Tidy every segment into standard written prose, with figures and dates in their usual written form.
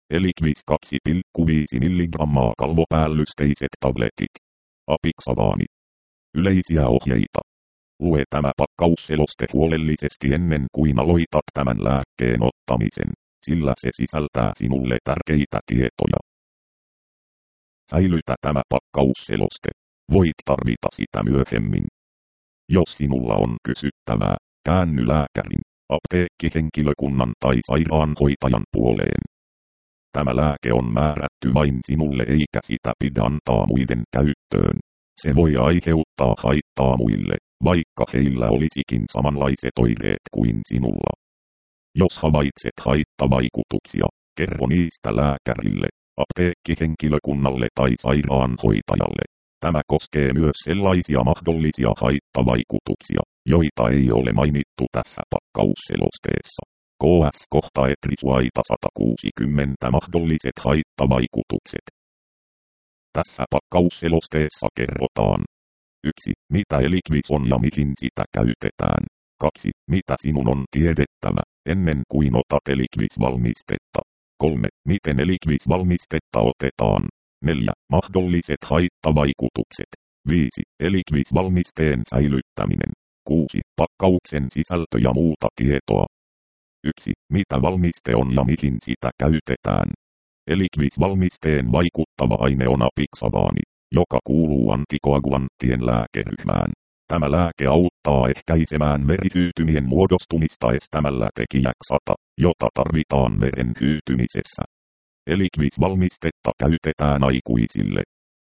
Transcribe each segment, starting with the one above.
Eliquis 2,5 milligrammaa kalvopäällysteiset tabletit. Apixabaani. Yleisiä ohjeita. Lue tämä pakkausseloste huolellisesti ennen kuin aloitat tämän lääkkeen ottamisen, sillä se sisältää sinulle tärkeitä tietoja. Säilytä tämä pakkausseloste. Voit tarvita sitä myöhemmin. Jos sinulla on kysyttävää, käänny lääkärin, apteekkihenkilökunnan tai sairaanhoitajan puoleen. Tämä lääke on määrätty vain sinulle eikä sitä pidä antaa muiden käyttöön. Se voi aiheuttaa haittaa muille, vaikka heillä olisikin samanlaiset oireet kuin sinulla. Jos havaitset haittavaikutuksia, kerro niistä lääkärille, apteekkihenkilökunnalle tai sairaanhoitajalle. Tämä koskee myös sellaisia mahdollisia haittavaikutuksia, joita ei ole mainittu tässä pakkausselosteessa. KS-kohta etrisuaita 160 mahdolliset haittavaikutukset. Tässä pakkausselosteessa kerrotaan. 1. Mitä Eliquis on ja mihin sitä käytetään. 2. Mitä sinun on tiedettävä, ennen kuin otat Eliquis-valmistetta. 3. Miten Eliquis-valmistetta otetaan. 4. Mahdolliset haittavaikutukset. 5. Eliquis-valmisteen säilyttäminen. 6. Pakkauksen sisältö ja muuta tietoa. 1. Mitä valmiste on ja mihin sitä käytetään. Eliquis-valmisteen vaikuttava aine on apixabaani, joka kuuluu antikoagulanttien lääkeryhmään. Tämä lääke auttaa ehkäisemään verihyytymien muodostumista estämällä tekijä Xa, jota tarvitaan veren hyytymisessä. Eliquis-valmistetta käytetään aikuisille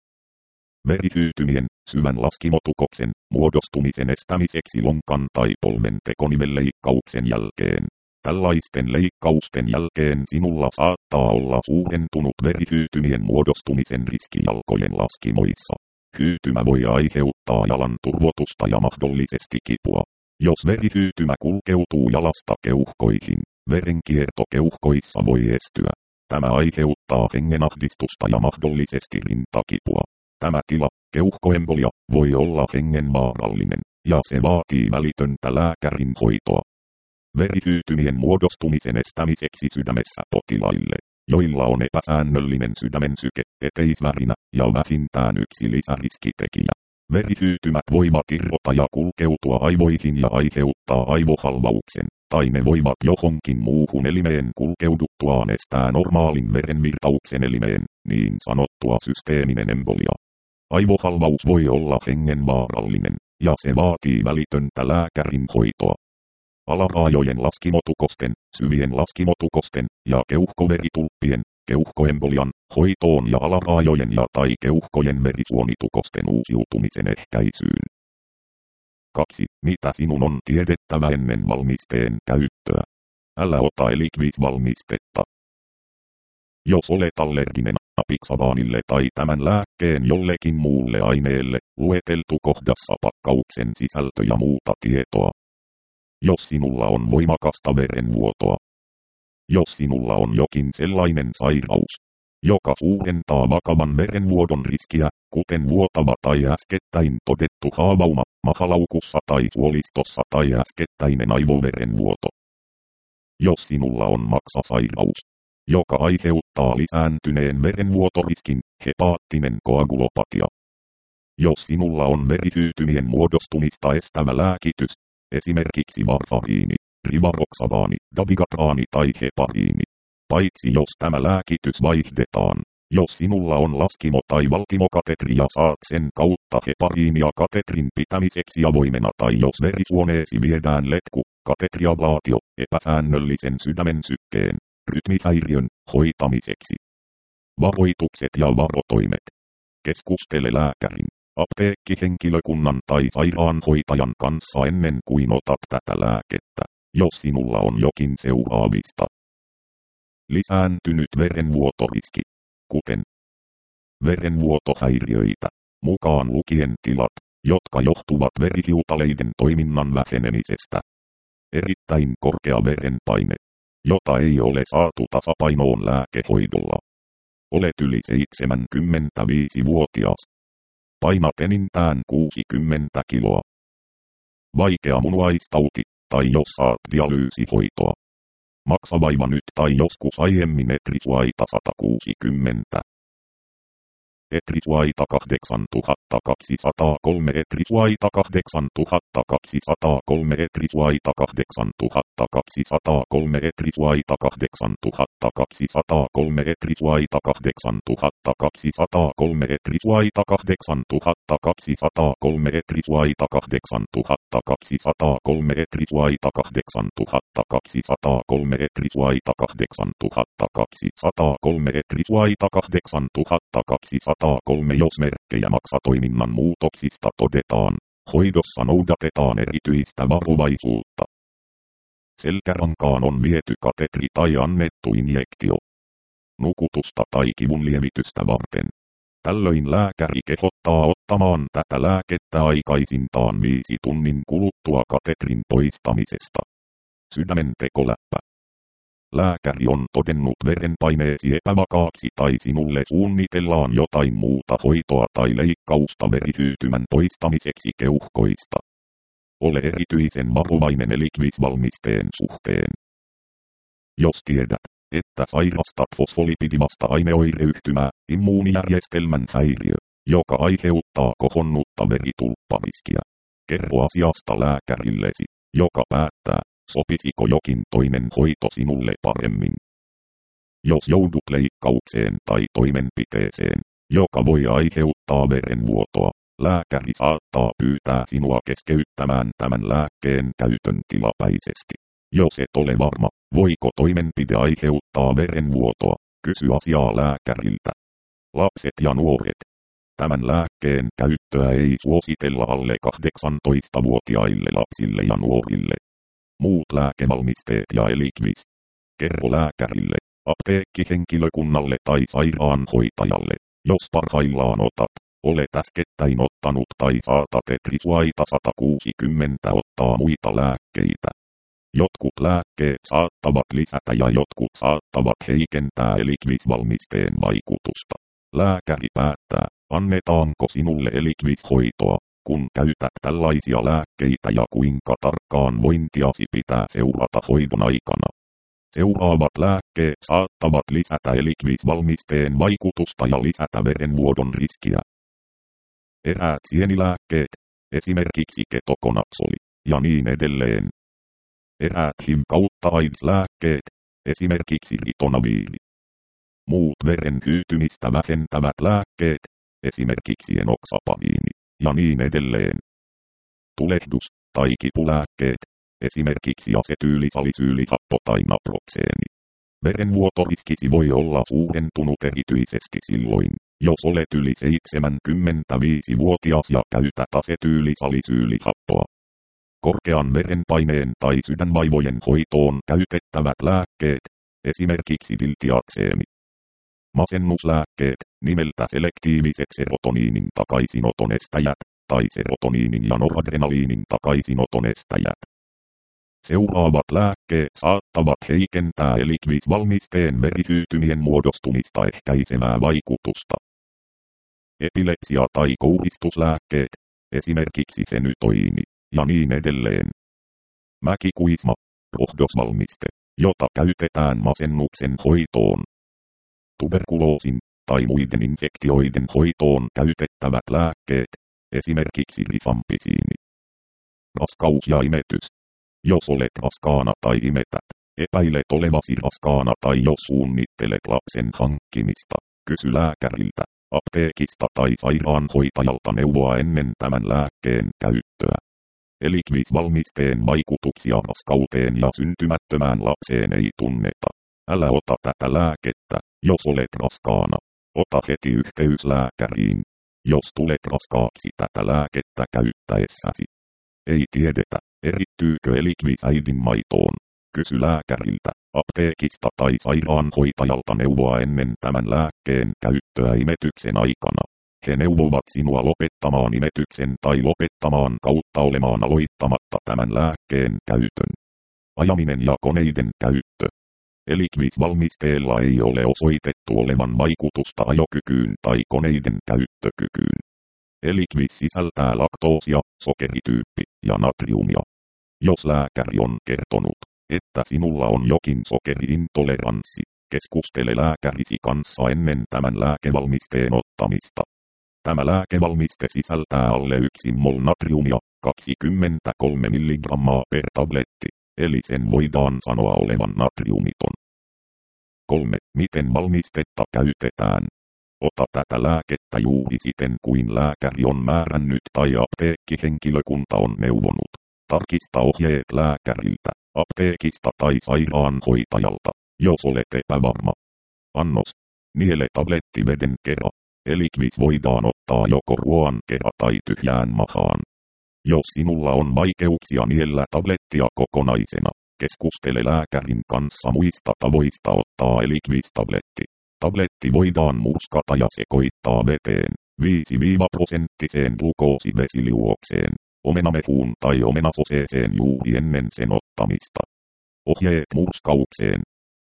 verihyytymien, syvän laskimotukoksen, muodostumisen estämiseksi lonkan tai polven tekonivelleikkauksen jälkeen. Tällaisten leikkausten jälkeen sinulla saattaa olla suurentunut verihyytymien muodostumisen riski jalkojen laskimoissa. Hyytymä voi aiheuttaa jalan turvotusta ja mahdollisesti kipua. Jos verihyytymä kulkeutuu jalasta keuhkoihin, verenkierto keuhkoissa voi estyä. Tämä aiheuttaa hengenahdistusta ja mahdollisesti rintakipua. Tämä tila, keuhkoembolia, voi olla hengenvaarallinen, ja se vaatii välitöntä lääkärin hoitoa. Verihyytymien muodostumisen estämiseksi sydämessä potilaille, joilla on epäsäännöllinen sydämensyke, eteisvärinä ja vähintään yksi lisäriskitekijä. Verihyytymät voivat irrota ja kulkeutua aivoihin ja aiheuttaa aivohalvauksen, tai ne voivat johonkin muuhun elimeen kulkeuduttuaan estää normaalin verenvirtauksen elimeen, niin sanottua systeeminen embolia. Aivohalvaus voi olla hengenvaarallinen, ja se vaatii välitöntä lääkärin hoitoa. Alaraajojen laskimotukosten, syvien laskimotukosten ja keuhkoveritulppien, keuhkoembolian, hoitoon ja alaraajojen ja tai keuhkojen verisuonitukosten uusiutumisen ehkäisyyn. 2. Mitä sinun on tiedettävä ennen valmisteen käyttöä? Älä ota Eliquis-valmistetta. Jos olet allerginen apixabaanille tai tämän lääkkeen jollekin muulle aineelle, lueteltu kohdassa pakkauksen sisältö ja muuta tietoa. Jos sinulla on voimakasta verenvuotoa. Jos sinulla on jokin sellainen sairaus, joka suurentaa vakavan verenvuodon riskiä, kuten vuotava tai äskettäin todettu haavauma, mahalaukussa tai suolistossa tai äskettäinen aivoverenvuoto. Jos sinulla on maksasairaus, joka aiheuttaa lisääntyneen verenvuotoriskin, hepaattinen koagulopatia. Jos sinulla on verihyytymien muodostumista estävä lääkitys, esimerkiksi varfariini, rivaroxabaani, dabigatraani tai hepariini. Paitsi jos tämä lääkitys vaihdetaan, jos sinulla on laskimo- tai valtimokatetri ja saat sen kautta hepariinia katetrin pitämiseksi avoimena tai jos verisuoneesi viedään letku, katetriablaatio, epäsäännöllisen sydämen sykkeen, rytmihäiriön, hoitamiseksi. Varoitukset ja varotoimet. Keskustele lääkärin, apteekkihenkilökunnan tai sairaanhoitajan kanssa ennen kuin otat tätä lääkettä, jos sinulla on jokin seuraavista. Lisääntynyt verenvuotoriski, kuten verenvuotohäiriöitä, mukaan lukien tilat, jotka johtuvat verihiutaleiden toiminnan vähenemisestä. Erittäin korkea verenpaine, jota ei ole saatu tasapainoon lääkehoidolla. Olet yli 75-vuotias. Painat enintään 60 kiloa. Vaikea munuaistauti, tai jos saat dialyysihoitoa. Maksavaiva nyt tai joskus aiemmin Etrisuaita 160. Etrisuaita 8203 Etrisuaita 8203 Etrisuaita 8203 Etrisuaita 8203 Etrisuaita 8203 Etrisuaita 8203 Etrisuaita 8203 Etrisuaita 8203 Etrisuaita 8203 Etrisuaita 8203 jos merkkejä maksatoiminnan muutoksista todetaan, hoidossa noudatetaan erityistä varovaisuutta. Selkärankaan on viety katetri tai annettu injektio. Nukutusta tai kivunlievitystä varten. Tällöin lääkäri kehottaa ottamaan tätä lääkettä aikaisintaan 5 tunnin kuluttua katetrin poistamisesta. Sydämen tekoläppä. Lääkäri on todennut verenpaineesi epävakaaksi tai sinulle suunnitellaan jotain muuta hoitoa tai leikkausta verihyytymän poistamiseksi keuhkoista. Ole erityisen varovainen elikvisvalmisteen suhteen. Jos tiedät, että sairastat fosfolipidivasta aineoireyhtymää, immuunijärjestelmän häiriö, joka aiheuttaa kohonnutta veritulppariskiä, kerro asiasta lääkärillesi, joka päättää, sopisiko jokin toinen hoito sinulle paremmin. Jos joudut leikkaukseen tai toimenpiteeseen, joka voi aiheuttaa verenvuotoa, lääkäri saattaa pyytää sinua keskeyttämään tämän lääkkeen käytön tilapäisesti. Jos et ole varma, voiko toimenpide aiheuttaa verenvuotoa, kysy asiaa lääkäriltä. Lapset ja nuoret. Tämän lääkkeen käyttöä ei suositella alle 18-vuotiaille lapsille ja nuorille. Muut lääkevalmisteet ja elikvis. Kerro lääkärille, apteekkihenkilökunnalle tai sairaanhoitajalle, jos parhaillaan olet äskettäin ottanut tai saatat Etrisuaita 160 ottaa muita lääkkeitä. Jotkut lääkkeet saattavat lisätä ja jotkut saattavat heikentää elikvisvalmisteen vaikutusta. Lääkäri päättää, annetaanko sinulle elikvishoitoa, kun käytät tällaisia lääkkeitä ja kuinka tarkkaan vointiasi pitää seurata hoidon aikana. Seuraavat lääkkeet saattavat lisätä elikvisvalmisteen vaikutusta ja lisätä verenvuodon riskiä. Eräät sienilääkkeet, esimerkiksi ketokonaksoli, ja niin edelleen. Eräät HIV kautta AIDS-lääkkeet, esimerkiksi ritonaviiri. Muut veren hyytymistä vähentävät lääkkeet, esimerkiksi enoxapamiini, ja niin edelleen. Tulehdus- tai kipulääkkeet, esimerkiksi asetyylisalisyylihappo tai naproxeeni. Verenvuotoriskisi voi olla suurentunut erityisesti silloin, jos olet yli 75-vuotias ja käytät asetyylisalisyylihappoa. Korkean verenpaineen tai sydänvaivojen hoitoon käytettävät lääkkeet, esimerkiksi diltiakseemi. Masennuslääkkeet, nimeltä selektiiviset serotoniinin takaisinoton estäjät, tai serotoniinin ja noradrenaliinin takaisinoton estäjät. Seuraavat lääkkeet saattavat heikentää elikvisvalmisteen verihyytymien muodostumista ehkäisevää vaikutusta. Epilepsia- tai kouristuslääkkeet, esimerkiksi fenytoiini, ja niin edelleen. Mäkikuisma, rohdosvalmiste, jota käytetään masennuksen hoitoon. Tuberkuloosin tai muiden infektioiden hoitoon käytettävät lääkkeet, esimerkiksi rifampisiini. Raskaus ja imetys. Jos olet raskaana tai imetät, epäilet olevasi raskaana tai jos suunnittelet lapsen hankkimista, kysy lääkäriltä, apteekista tai sairaanhoitajalta neuvoa ennen tämän lääkkeen käyttöä. Elikvisvalmisteen vaikutuksia raskauteen ja syntymättömään lapseen ei tunneta. Älä ota tätä lääkettä, jos olet raskaana. Ota heti yhteys lääkäriin, jos tulet raskaaksi tätä lääkettä käyttäessäsi. Ei tiedetä, erittyykö elikvis äidin maitoon. Kysy lääkäriltä, apteekista tai sairaanhoitajalta neuvoa ennen tämän lääkkeen käyttöä imetyksen aikana. He neuvovat sinua lopettamaan imetyksen tai lopettamaan kautta olemaan aloittamatta tämän lääkkeen käytön. Ajaminen ja koneiden käyttö. Elikvisvalmisteella ei ole osoitettu olevan vaikutusta ajokykyyn tai koneiden käyttökykyyn. Elikvis sisältää laktoosia, sokerityyppi ja natriumia. Jos lääkäri on kertonut, että sinulla on jokin sokeri-intoleranssi. Keskustele lääkärisi kanssa ennen tämän lääkevalmisteen ottamista. Tämä lääkevalmiste sisältää alle 1 mol natriumia, 23 mg per tabletti, eli sen voidaan sanoa olevan natriumiton. 3. Miten valmistetta käytetään? Ota tätä lääkettä juuri siten kuin lääkäri on määrännyt tai apteekkihenkilökunta on neuvonut. Tarkista ohjeet lääkäriltä, apteekista tai sairaanhoitajalta, jos olet epävarma. Annos. Niele tablettiveden kera. Elikvis voidaan ottaa joko ruoan kera tai tyhjään mahaan. Jos sinulla on vaikeuksia niellä tablettia kokonaisena, keskustele lääkärin kanssa muista tavoista ottaa elikvis-tabletti. Tabletti voidaan murskata ja sekoittaa veteen, 5-prosenttiseen glukoosivesiliuokseen, omenamehuun tai omenasoseeseen juuri ennen sen ottamista. Ohjeet murskaukseen.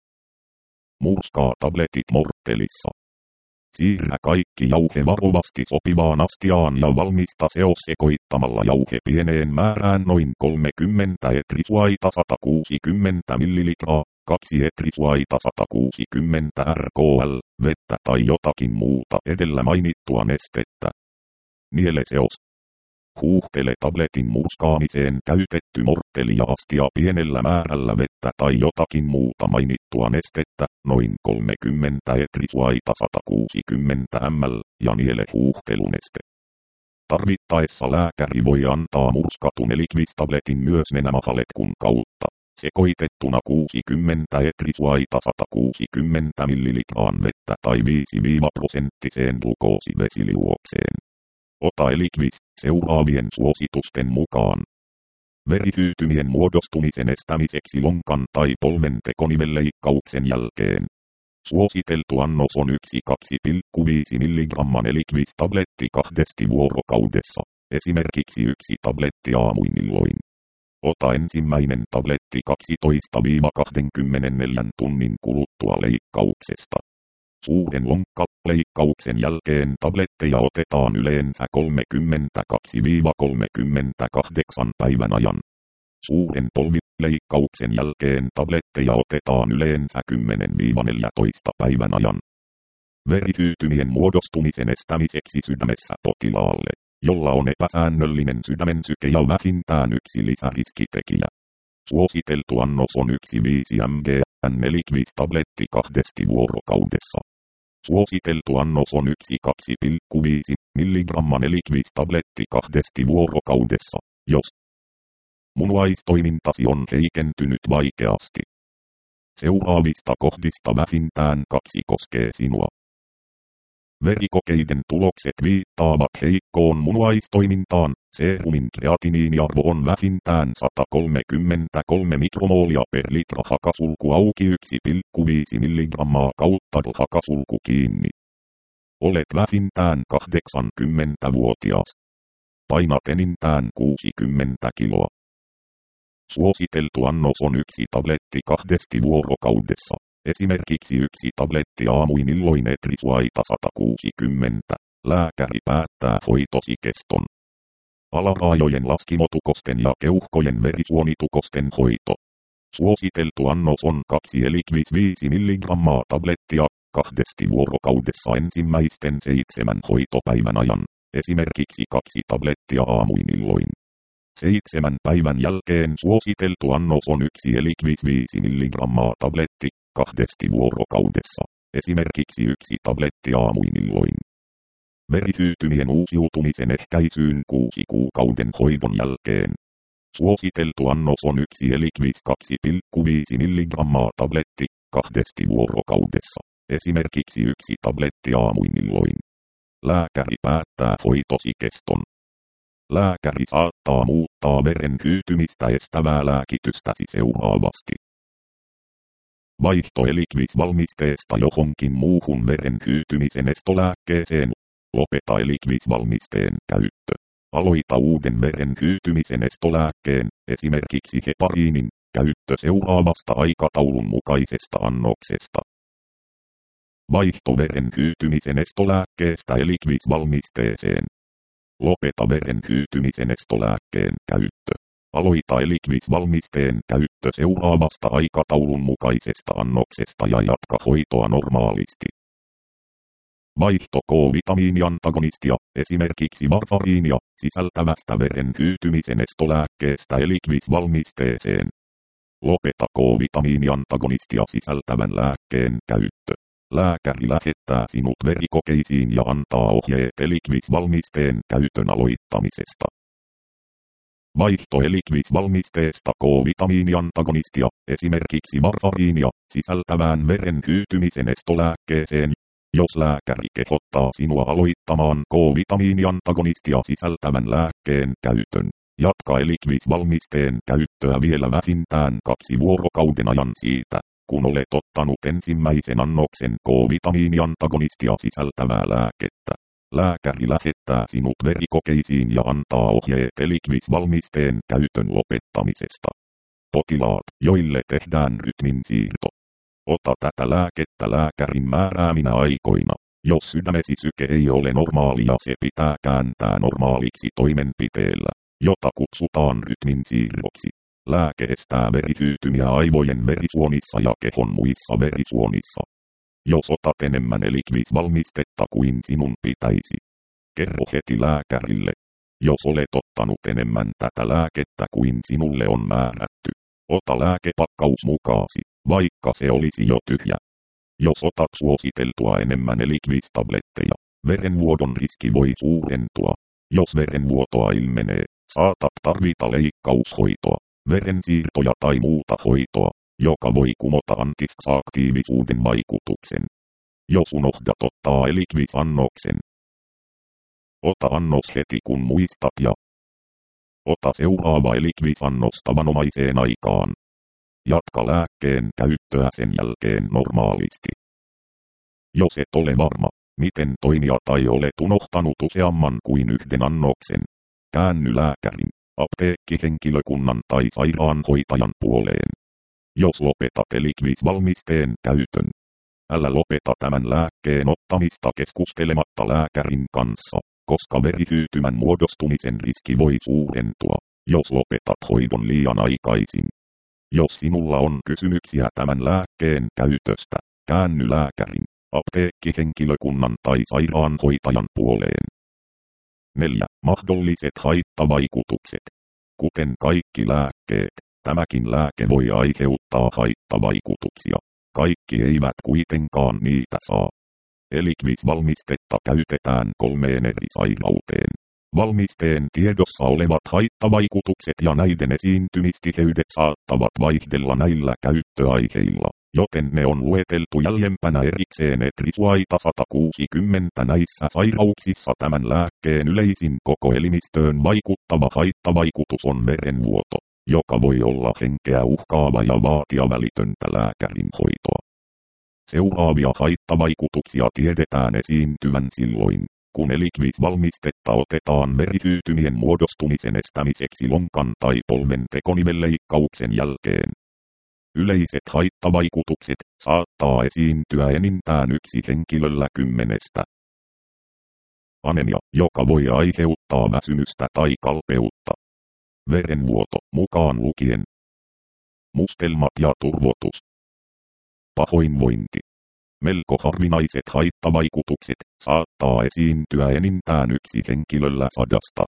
Murskaa tabletit morttelissa. Siirrä kaikki jauhe varovasti sopivaan astiaan ja valmista seos sekoittamalla jauhe pieneen määrään noin 30 etrisuaita 160 ml, 2 etrisuaita 160 rkl, vettä tai jotakin muuta edellä mainittua nestettä. Niele seos. Huuhtele tabletin murskaamiseen käytetty mortteli ja astia pienellä määrällä vettä tai jotakin muuta mainittua nestettä, noin 30 etrisuaita 160 ml, ja niele huuhteluneste. Tarvittaessa lääkäri voi antaa murskatun elikvis-tabletin myös nenämahaletkun kautta, sekoitettuna 60 etrisuaita 160 ml vettä tai 5-prosenttiseen glukoosivesiliuokseen. Ota elikvis seuraavien suositusten mukaan. Verihyytymien muodostumisen estämiseksi lonkan tai polven tekonivelleikkauksen jälkeen. Suositeltu annos on 1,2,5 mg elikvis-tabletti 2 vuorokaudessa, esimerkiksi 1 tabletti aamuinilloin. Ota ensimmäinen tabletti 12-24 tunnin kuluttua leikkauksesta. Suuren lonkkaleikkauksen jälkeen tabletteja otetaan yleensä 32-38 päivän ajan. Suuren polvileikkauksen jälkeen tabletteja otetaan yleensä 10-14 päivän ajan. Verihyytymien muodostumisen estämiseksi sydämessä potilaalle, jolla on epäsäännöllinen sydämensyke ja vähintään 1 lisäriskitekijä. Suositeltu annos on 1,5 mg elikvis-tabletti 2 vuorokaudessa. Suositeltu annos on 1,2,5 mg elikvis-tabletti 2 vuorokaudessa, jos munuaistoimintasi on heikentynyt vaikeasti. Seuraavista kohdista vähintään 2 koskee sinua. Verikokeiden tulokset viittaavat heikkoon munuaistoimintaan. Serumin kreatiniiniarvo on vähintään 133 mikromoolia per litra hakasulku auki 1,5 mg kautta hakasulku kiinni. Olet vähintään 80-vuotias. Painat enintään 60 kiloa. Suositeltu annos on 1 tabletti 2 vuorokaudessa. Esimerkiksi 1 tabletti aamuinilloin etrisuaita 160. Lääkäri päättää hoitosi keston. Alaraajojen laskimotukosten ja keuhkojen verisuonitukosten hoito. Suositeltu annos on 2 elikvis 5 mg tablettia 2 vuorokaudessa ensimmäisten 7 hoitopäivän ajan. Esimerkiksi 2 tablettia aamuinilloin. 7 päivän jälkeen suositeltu annos on 1 elikvis 5 mg tabletti 2 vuorokaudessa. Esimerkiksi 1 tabletti aamuinilloin. Verihyytymien uusiutumisen ehkäisyyn 6 kuukauden hoidon jälkeen. Suositeltu annos on 1 elikvis 2,5 mg tabletti 2 vuorokaudessa. Esimerkiksi 1 tabletti aamuinilloin. Lääkäri päättää hoitosi keston. Lääkäri saattaa muuttaa veren hyytymistä estävää lääkitystäsi seuraavasti. Vaihto elikvis-valmisteesta johonkin muuhun veren hyytymisen estolääkkeeseen. Lopeta elikvis-valmisteen käyttö. Aloita uuden veren hyytymisen estolääkkeen, esimerkiksi hepariinin, käyttö seuraavasta aikataulun mukaisesta annoksesta. Vaihto veren hyytymisen estolääkkeestä elikvis-valmisteeseen. Lopeta veren hyytymisen estolääkkeen käyttö. Aloita elikvis-valmisteen käyttö käyttö seuraavasta aikataulun mukaisesta annoksesta ja jatka hoitoa normaalisti. Vaihto K-vitamiiniantagonistia, esimerkiksi varfariinia, sisältävästä veren hyytymisen estolääkkeestä Eliquis-valmisteeseen. Lopeta K-vitamiiniantagonistia sisältävän lääkkeen käyttö. Lääkäri lähettää sinut verikokeisiin ja antaa ohjeet Eliquis-valmisteen käytön aloittamisesta. Vaihto Eliquis-valmisteesta K-vitamiiniantagonistia, esimerkiksi varfariinia, sisältävään veren hyytymisen estolääkkeeseen. Jos lääkäri kehottaa sinua aloittamaan K-vitamiiniantagonistia sisältävän lääkkeen käytön, jatka Eliquis-valmisteen käyttöä vielä vähintään 2 vuorokauden ajan siitä, kun olet ottanut ensimmäisen annoksen K-vitamiiniantagonistia sisältävää lääkettä. Lääkäri lähettää sinut verikokeisiin ja antaa ohjeet Eliquis-valmisteen käytön lopettamisesta. Potilaat, joille tehdään rytminsiirto. Ota tätä lääkettä lääkärin määrääminä aikoina. Jos sydämesi syke ei ole normaalia, se pitää kääntää normaaliksi toimenpiteellä, jota kutsutaan rytminsiirroksi. Lääke estää verihyytymiä aivojen verisuonissa ja kehon muissa verisuonissa. Jos otat enemmän Eliquis-valmistetta kuin sinun pitäisi, kerro heti lääkärille. Jos olet ottanut enemmän tätä lääkettä kuin sinulle on määrätty, ota lääkepakkaus mukaasi, vaikka se olisi jo tyhjä. Jos otat suositeltua enemmän Eliquis-tabletteja, verenvuodon riski voi suurentua. Jos verenvuotoa ilmenee, saatat tarvita leikkaushoitoa, verensiirtoja tai muuta hoitoa, joka voi kumota antiksaktiivisuuden vaikutuksen. Jos unohdat ottaa Eliquis-annoksen, ota annos heti kun muistat ja ota seuraava Eliquis-annos tavanomaiseen aikaan. Jatka lääkkeen käyttöä sen jälkeen normaalisti. Jos et ole varma, miten toimia tai olet unohtanut useamman kuin yhden annoksen, käänny lääkärin, apteekkihenkilökunnan tai sairaanhoitajan puoleen. Jos lopetat Eliquis-valmisteen käytön, älä lopeta tämän lääkkeen ottamista keskustelematta lääkärin kanssa, koska verihyytymän muodostumisen riski voi suurentua, jos lopetat hoidon liian aikaisin. Jos sinulla on kysymyksiä tämän lääkkeen käytöstä, käänny lääkärin, apteekkihenkilökunnan tai sairaanhoitajan puoleen. 4. Mahdolliset haittavaikutukset. Kuten kaikki lääkkeet, tämäkin lääke voi aiheuttaa haittavaikutuksia. Kaikki eivät kuitenkaan niitä saa. Eliquis-valmistetta käytetään 3 eri sairauteen. Valmisteen tiedossa olevat haittavaikutukset ja näiden esiintymistiheydet saattavat vaihdella näillä käyttöaiheilla, joten ne on lueteltu jäljempänä erikseen Etrisuaita 160. Näissä sairauksissa tämän lääkkeen yleisin koko elimistöön vaikuttava haittavaikutus on verenvuoto, joka voi olla henkeä uhkaava ja vaatia välitöntä lääkärin hoitoa. Seuraavia haittavaikutuksia tiedetään esiintyvän silloin, kun Eliquis-valmistetta otetaan verihyytymien muodostumisen estämiseksi lonkan tai polven tekonivelleikkauksen jälkeen. Yleiset haittavaikutukset saattaa esiintyä enintään 1 henkilöllä 10. Anemia, joka voi aiheuttaa väsymystä tai kalpeutta. Verenvuoto, mukaan lukien mustelmat ja turvotus. Pahoinvointi. Melko harvinaiset haittavaikutukset saattaa esiintyä enintään 1 henkilöllä 100.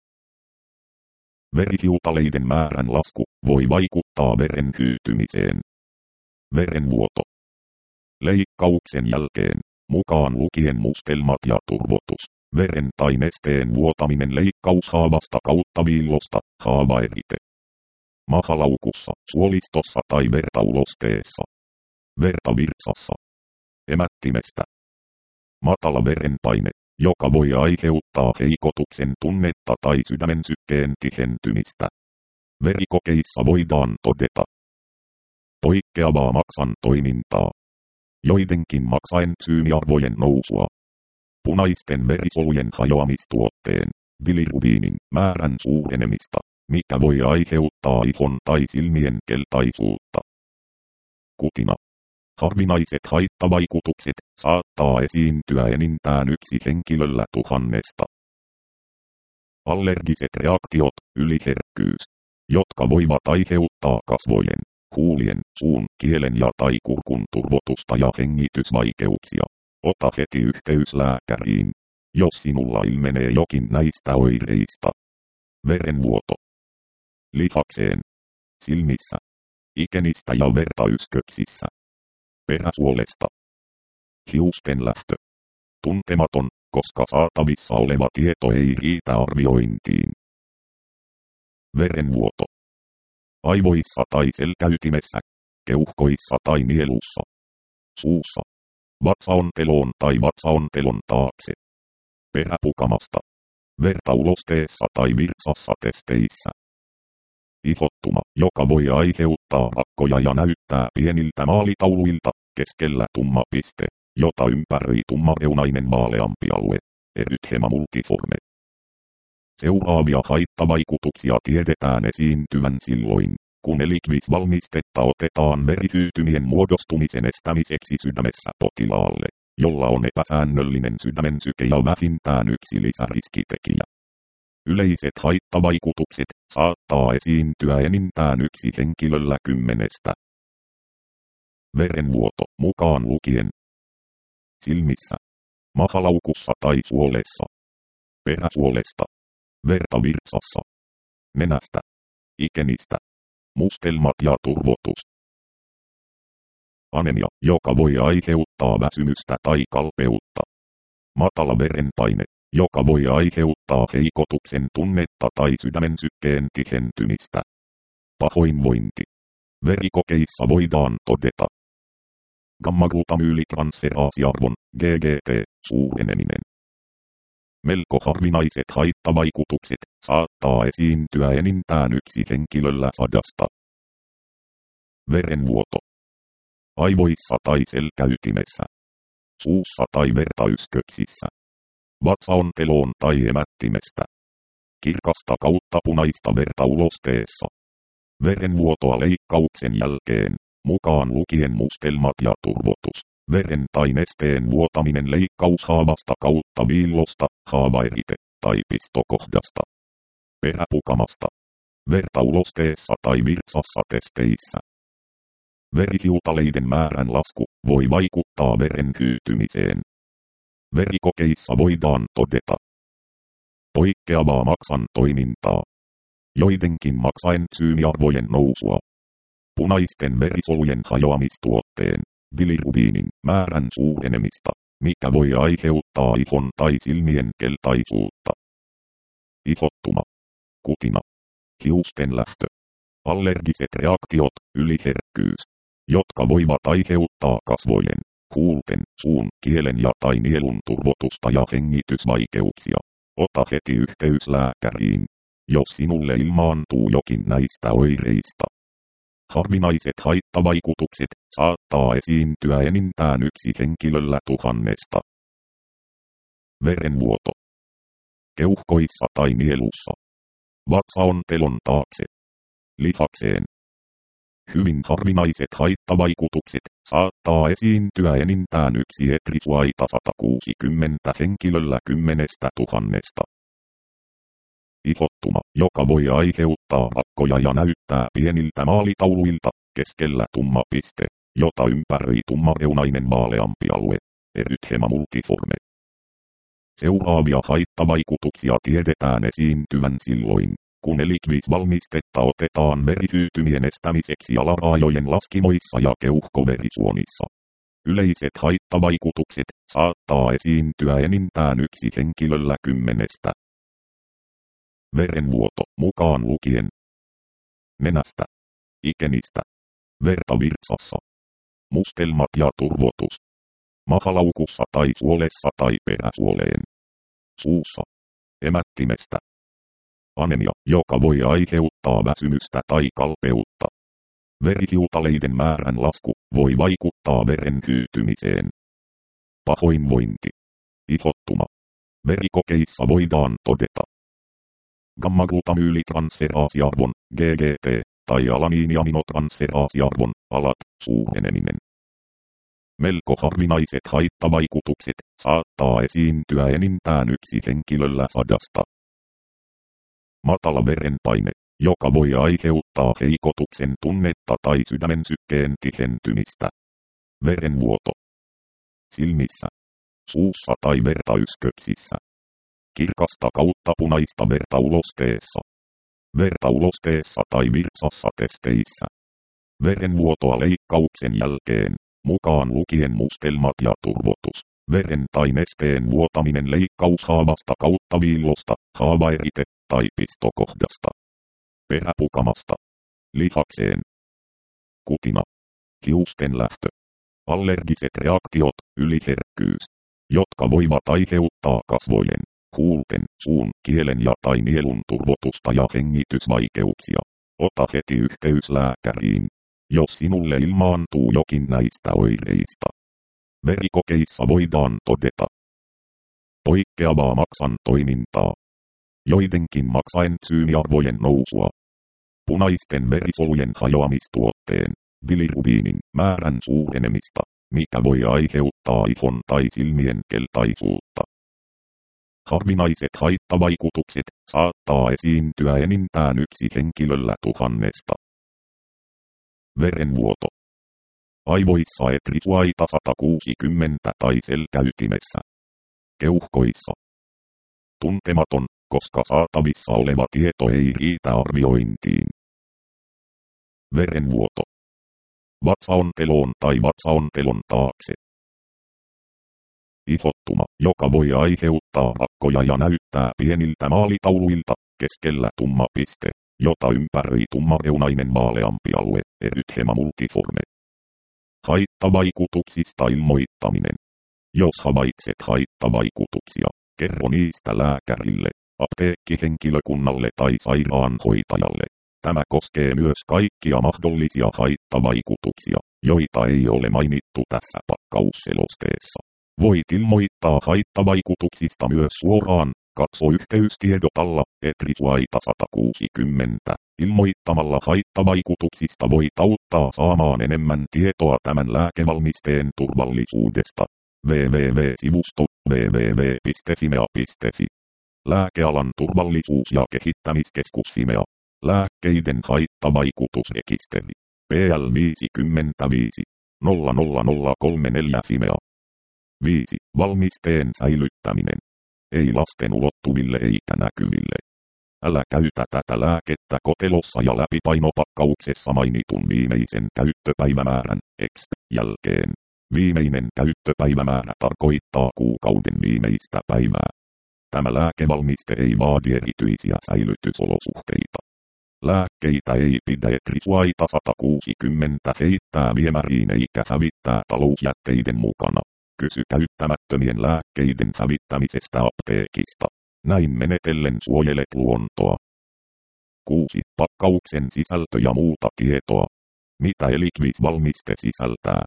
Verihiutaleiden määrän lasku voi vaikuttaa veren hyytymiseen. Verenvuoto. Leikkauksen jälkeen, mukaan lukien mustelmat ja turvotus, veren tai nesteen vuotaminen leikkaushaavasta kautta viillosta, haavaerite. Mahalaukussa, suolistossa tai vertaulosteessa. Verta virtsassa. Emättimestä. Matala verenpaine, joka voi aiheuttaa heikotuksen tunnetta tai sydämen sykkeen tihentymistä. Verikokeissa voidaan todeta poikkeavaa maksan toimintaa. Joidenkin maksaentsyymiarvojen nousua. Punaisten verisolujen hajoamistuotteen, bilirubiinin, määrän suurenemista, mikä voi aiheuttaa ihon tai silmien keltaisuutta. Kutina. Harvinaiset haittavaikutukset saattaa esiintyä enintään 1 henkilöllä 1000. Allergiset reaktiot, yliherkkyys, jotka voivat aiheuttaa kasvojen, huulien, suun, kielen ja tai kurkun turvotusta ja hengitysvaikeuksia. Ota heti yhteys lääkäriin, jos sinulla ilmenee jokin näistä oireista. Verenvuoto. Lihakseen, silmissä, ikenistä ja verta ysköksissä. Peräsuolesta. Hiusten lähtö. Tuntematon, koska saatavissa oleva tieto ei riitä arviointiin. Verenvuoto. Aivoissa tai selkäytimessä, keuhkoissa tai nielussa. Suussa. Vatsaonteloon tai vatsaontelon taakse. Peräpukamasta. Verta ulosteessa tai virtsassa testeissä. Ihottuma, joka voi aiheuttaa rakkoja ja näyttää pieniltä maalitauluilta, keskellä tumma piste, jota ympäröi tummareunainen vaaleampi alue, erythema multiforme. Seuraavia haittavaikutuksia tiedetään esiintyvän silloin, kun elikvisvalmistetta otetaan verihyytymien muodostumisen estämiseksi sydämessä potilaalle, jolla on epäsäännöllinen sydämensyke ja vähintään yksi lisäriskitekijä. Yleiset haittavaikutukset saattaa esiintyä enintään yksi henkilöllä 10. Verenvuoto mukaan lukien silmissä, mahalaukussa tai suolessa, peräsuolesta, verta virtsassa, nenästä, ikenistä, mustelmat ja turvotus. Anemia, joka voi aiheuttaa väsymystä tai kalpeutta. Matala verenpaine, joka voi aiheuttaa heikotuksen tunnetta tai sydämen sykkeen tihentymistä. Pahoinvointi. Verikokeissa voidaan todeta gamma-glutamyylitransferaasiarvon, GGT, suureneminen. Melko harvinaiset haittavaikutukset saattaa esiintyä enintään yksi henkilöllä 100. Verenvuoto. Aivoissa tai selkäytimessä. Suussa tai vertaysköksissä. Vatsaonteloon tai emättimestä. Kirkasta kautta punaista verta ulosteessa. Verenvuotoa leikkauksen jälkeen, mukaan lukien mustelmat ja turvotus. Veren tai nesteen vuotaminen leikkaushaavasta kautta viillosta, haavaerite tai pistokohdasta. Peräpukamasta. Verta ulosteessa tai virtsassa testeissä. Verihiutaleiden määrän lasku voi vaikuttaa veren hyytymiseen. Verikokeissa voidaan todeta poikkeavaa maksan toimintaa. Joidenkin maksaentsyymiarvojen nousua. Punaisten verisolujen hajoamistuotteen, bilirubiinin määrän suurenemista, mikä voi aiheuttaa ihon tai silmien keltaisuutta. Ihottuma. Kutina. Hiusten lähtö. Allergiset reaktiot, yliherkkyys, jotka voivat aiheuttaa kasvojen, huulten, suun, kielen ja tai nielun turvotusta ja hengitysvaikeuksia. Ota heti yhteys lääkäriin, jos sinulle ilmaantuu jokin näistä oireista. Harvinaiset haittavaikutukset saattaa esiintyä enintään yksi henkilöllä 1000. Verenvuoto. Keuhkoissa tai nielussa. Vatsaontelon taakse. Lihakseen. Hyvin harvinaiset haittavaikutukset saattaa esiintyä enintään yksi etrisuaita 160 henkilöllä 10 000. Ihottuma, joka voi aiheuttaa rakkoja ja näyttää pieniltä maalitauluilta, keskellä tumma piste, jota ympäröi tummareunainen vaaleampi alue, erythema multiforme. Seuraavia haittavaikutuksia tiedetään esiintyvän silloin, kun elikvisvalmistetta otetaan verihyytymien estämiseksi alaraajojen laskimoissa ja keuhkoverisuonissa. Yleiset haittavaikutukset saattaa esiintyä enintään yksi henkilöllä 10. Verenvuoto mukaan lukien nenästä, ikenistä, verta virtsassa, mustelmat ja turvotus, mahalaukussa tai suolessa tai peräsuoleen, suussa, emättimestä. Anemia, joka voi aiheuttaa väsymystä tai kalpeutta. Verihiutaleiden määrän lasku voi vaikuttaa veren hyytymiseen. Pahoinvointi. Ihottuma. Verikokeissa voidaan todeta gamma-glutamyylitransferaasiarvon, GGT, tai alaniiniaminotransferaasiarvon, ALAT, suureneminen. Melko harvinaiset haittavaikutukset saattaa esiintyä enintään yksi henkilöllä 100. Matala verenpaine, joka voi aiheuttaa heikotuksen tunnetta tai sydämen sykkeen tihentymistä. Verenvuoto. Silmissä, suussa tai vertayksköksissä. Kirkasta kautta punaista verta ulosteessa. Verta ulosteessa tai virtsassa testeissä. Verenvuotoa leikkauksen jälkeen, mukaan lukien mustelmat ja turvotus. Veren tai nesteen vuotaminen leikkaushaavasta kautta viillosta, haavaerite tai pistokohdasta. Peräpukamasta. Lihakseen. Kutina. Hiusten lähtö. Allergiset reaktiot, yliherkkyys, jotka voivat aiheuttaa kasvojen, huulten, suun, kielen ja tai nielun turvotusta ja hengitysvaikeuksia. Ota heti yhteys lääkäriin, jos sinulle ilmaantuu jokin näistä oireista. Verikokeissa voidaan todeta poikkeavaa maksan toimintaa, joidenkin maksaentsyymiarvojen nousua, punaisten verisolujen hajoamistuotteen, bilirubiinin määrän suurenemista, mikä voi aiheuttaa ihon tai silmien keltaisuutta. Harvinaiset haittavaikutukset saattaa esiintyä enintään yksi henkilöllä 1000. Verenvuoto. Aivoissa etrisuaita 160 tai selkäytimessä. Keuhkoissa. Tuntematon, koska saatavissa oleva tieto ei riitä arviointiin. Verenvuoto. Vatsaonteloon tai vatsaontelon taakse. Ihottuma, joka voi aiheuttaa rakkoja ja näyttää pieniltä maalitauluilta, keskellä tumma piste, jota ympäröi tummareunainen vaaleampi alue, erythema multiforme. Haittavaikutuksista ilmoittaminen. Jos havaitset haittavaikutuksia, kerro niistä lääkärille, apteekkihenkilökunnalle tai sairaanhoitajalle. Tämä koskee myös kaikkia mahdollisia haittavaikutuksia, joita ei ole mainittu tässä pakkausselosteessa. Voit ilmoittaa haittavaikutuksista myös suoraan, katso yhteystiedotalla, etrisuaita 160. Ilmoittamalla haittavaikutuksista voit auttaa saamaan enemmän tietoa tämän lääkevalmisteen turvallisuudesta. www.sivusto www.fimea.fi. Lääkealan turvallisuus- ja kehittämiskeskus Fimea. Lääkkeiden haittavaikutusrekisteri. PL 55 00034 Fimea. 5. Valmisteen säilyttäminen. Ei lasten ulottuville eikä näkyville. Älä käytä tätä lääkettä kotelossa ja läpipainopakkauksessa mainitun viimeisen käyttöpäivämäärän jälkeen. Viimeinen käyttöpäivämäärä tarkoittaa kuukauden viimeistä päivää. Tämä lääkevalmiste ei vaadi erityisiä säilytysolosuhteita. Lääkkeitä ei pidä etrisuaita 160 heittää viemäriin eikä hävittää talousjätteiden mukana. Kysy käyttämättömien lääkkeiden hävittämisestä apteekista. Näin menetellen suojelet luontoa. 6. Pakkauksen sisältö ja muuta tietoa. Mitä Eliquis-valmiste sisältää?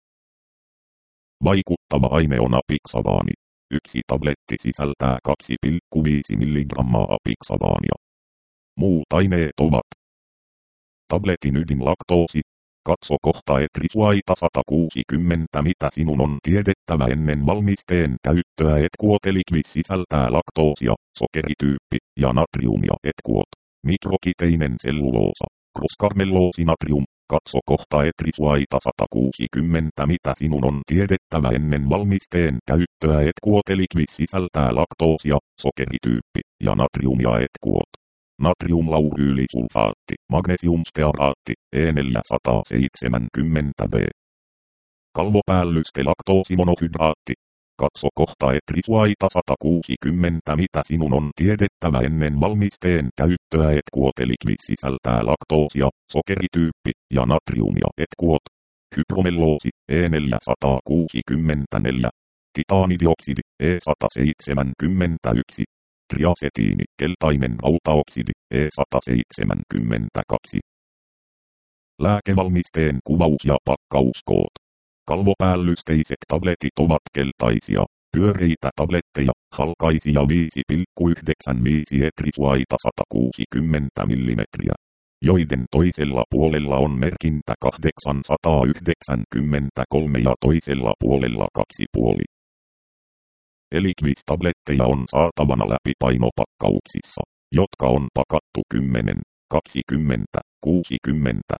Vaikuttava aine on apixabaani. Yksi tabletti sisältää 2,5 mg apixabaania. Muut aineet ovat tabletin ydinlaktoosi. Katso kohta etrisuaita 160 mitä sinun on tiedettävä ennen valmisteen käyttöä. Etkuot Eliquis sisältää laktoosia, sokerityyppi ja natriumia. Etkuot, mikrokiteinen selluloosa, kroskarmelloosi-natrium. Katso kohta etrisuaita 160 mitä sinun on tiedettävä ennen valmisteen käyttöä. Etkuot Eliquis sisältää laktoosia, sokerityyppi ja natriumia. Etkuot. Natriumlauryylisulfaatti, magnesiumstearaatti, E470B. Kalvopäällysте laktoosimonohydraatti. Katso kohta etrisuaita 160 mitä sinun on tiedettävä ennen valmisteen käyttöä. Etkuot Eliquis sisältää laktoosia, sokerityyppi ja natriumia. Etkuot. Hypromelloosi, E464. Titaanidioksidi, E171. Triasetiini, keltainen rautaoksidi, E172. Lääkevalmisteen kuvaus ja pakkauskoot. Kalvopäällysteiset tabletit ovat keltaisia, pyöreitä tabletteja, halkaisia 5,95 etrisuaita 160 mm, joiden toisella puolella on merkintä 893 ja toisella puolella 2,5. Eliquis-tabletteja on saatavana läpipainopakkauksissa, jotka on pakattu 10, 20, 60,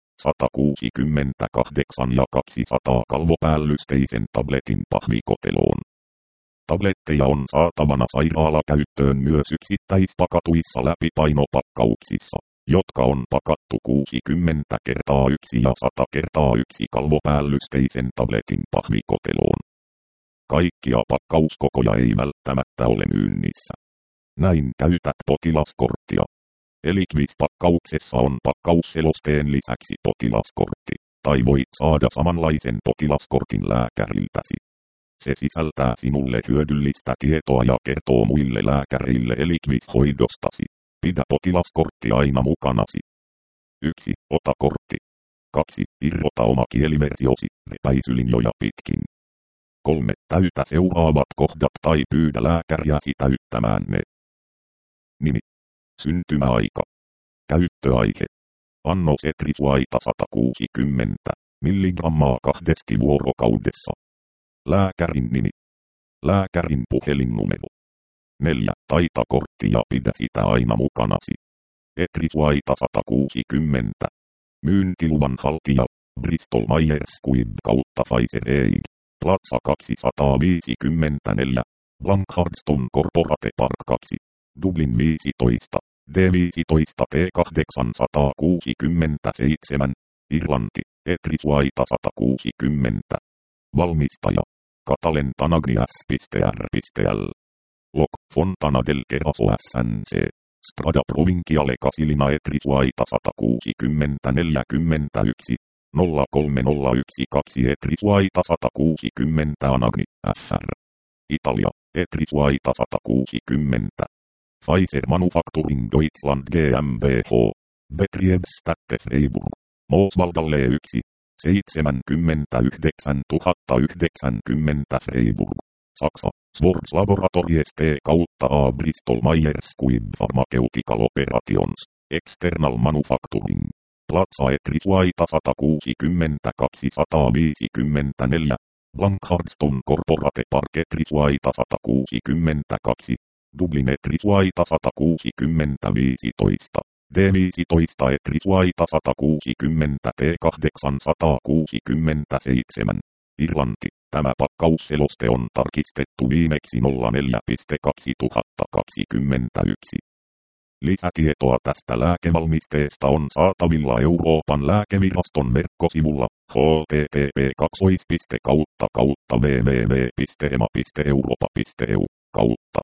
168 ja 200 kalvopäällysteisen tabletin pahvikoteloon. Tabletteja on saatavana sairaalakäyttöön myös yksittäispakatuissa läpipainopakkauksissa, jotka on pakattu 60x1 ja 100x1 kalvopäällysteisen tabletin pahvikoteloon. Kaikkia pakkauskokoja ei välttämättä ole myynnissä. Näin käytät potilaskorttia. Eliquis-pakkauksessa on pakkausselosteen lisäksi potilaskortti, tai voit saada samanlaisen potilaskortin lääkäriltäsi. Se sisältää sinulle hyödyllistä tietoa ja kertoo muille lääkäreille Eliquis-hoidostasi. Pidä potilaskortti aina mukanasi. 1. Ota kortti. 2. Irrota oma kieliversiosi repäisylinjoja pitkin. 3. Täytä seuraavat kohdat tai pyydä lääkäriäsi täyttämään ne. Nimi. Syntymäaika. Käyttöaihe. Annos etrisuaita 160 milligrammaa 2 vuorokaudessa. Lääkärin nimi. Lääkärin puhelinnumero. 4. Taita kortti ja pidä sitä aina mukanasi. Etrisuaita 160. Myyntiluvan haltija. Bristol Myers Squibb kautta Pfizer Inc. Platsa 254. Blankhardston Corporate Park 2. Dublin 15. D15 T867. Irlanti. Etrisuaita 160. Valmistaja. Catalen Tanagrias.r.l. Loc. Fontana del Queraso SNC. Strada Provinciale Casilina Etrisuaita 160 41. 03012 Etrisuaita 160 Anagni, FR. Italia, Etrisuaita 160. Pfizer Manufacturing Deutschland GmbH. Betriebsstätte Freiburg. Mooswaldalle 1. 79090 Freiburg. Saksa, Swords Laboratories T kautta A Bristol Myers Squibb Pharmaceutical Operations, External Manufacturing. Platsa Etrisuaita 160 254. Blankhardston Corporate Park Etrisuaita 162. Dublin Etrisuaita 160 15. D15 Etrisuaita 160 T867. Irlanti. Tämä pakkausseloste on tarkistettu viimeksi 04.2021. Lisätietoa tästä lääkevalmisteesta on saatavilla Euroopan lääkeviraston verkkosivulla http://www.ema.europa.eu/.